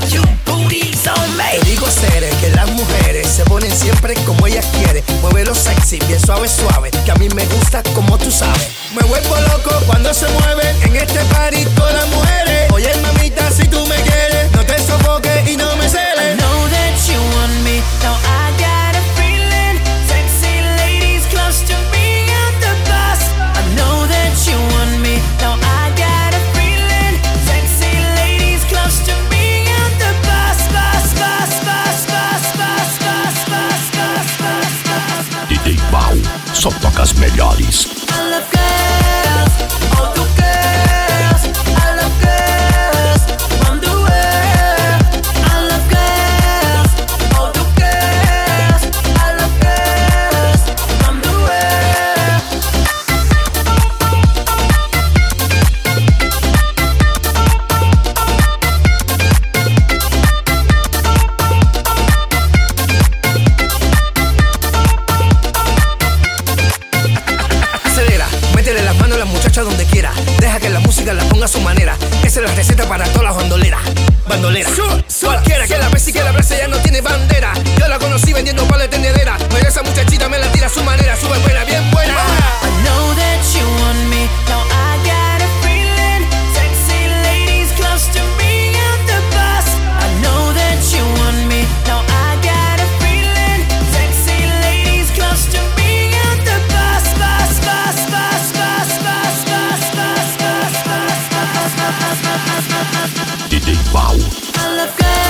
you booties on me. Te digo seres que las mujeres se ponen siempre como ellas quieren. Muévelo sexy, bien suave, suave, que a mí me gusta como tú sabes. Me vuelvo loco cuando se mueve en este party todas las mujeres. Oye mamita, si tú me quieres, no te sofoques y no me celes. I know that you want me, now I got a feeling. Sexy ladies close to me at the bus. I know that you want me, now I got a feeling. Sexy ladies close to me at the bus, bus, bus, bus, bus, bus, bus, bus, bus, bus, bus. DJ Bau, só toca as melhores. I love girls, all the girls. I love girls from the world. I love girls, all the girls. I love girls from the world. Acelera, métele las manos a las muchachas donde quiera. Deja que la música la ponga a su manera. Esa es la receta para todas las bandoleras. Bandoleras. Cualquiera que la besa y que la abrace ya no tiene bandera. Yo la conocí vendiendo palo de tendedera. Pero esa muchachita me la tira a su manera. Sube buena, bien buena. I know that you want me, now I got a feeling. Sexy ladies close to me at the bus. I know that you want me, now I got a feeling. Sexy ladies close to me at the bus, bus, bus, bus, bus, bus, bus, bus, bus, bus, bus, bus, bus, bus, bus. DJ Bau. I love girls.